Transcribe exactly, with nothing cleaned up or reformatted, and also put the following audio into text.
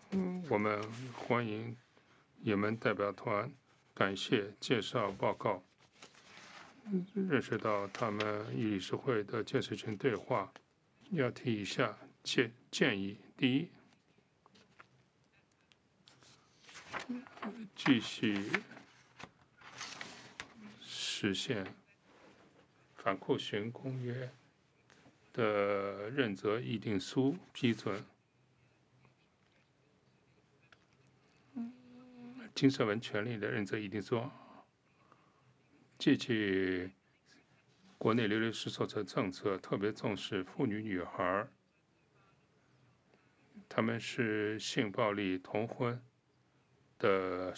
嗯，我们欢迎也门代表团，感谢介绍报告。认识到他们与理事会的建设群对话，要提以下建建议：第一，继续实现反酷刑公约的认责议定书批准。金色文权利的认责议定书，记起国内流流失所策政策，特别重视妇女、女孩，他们是性暴力、同婚的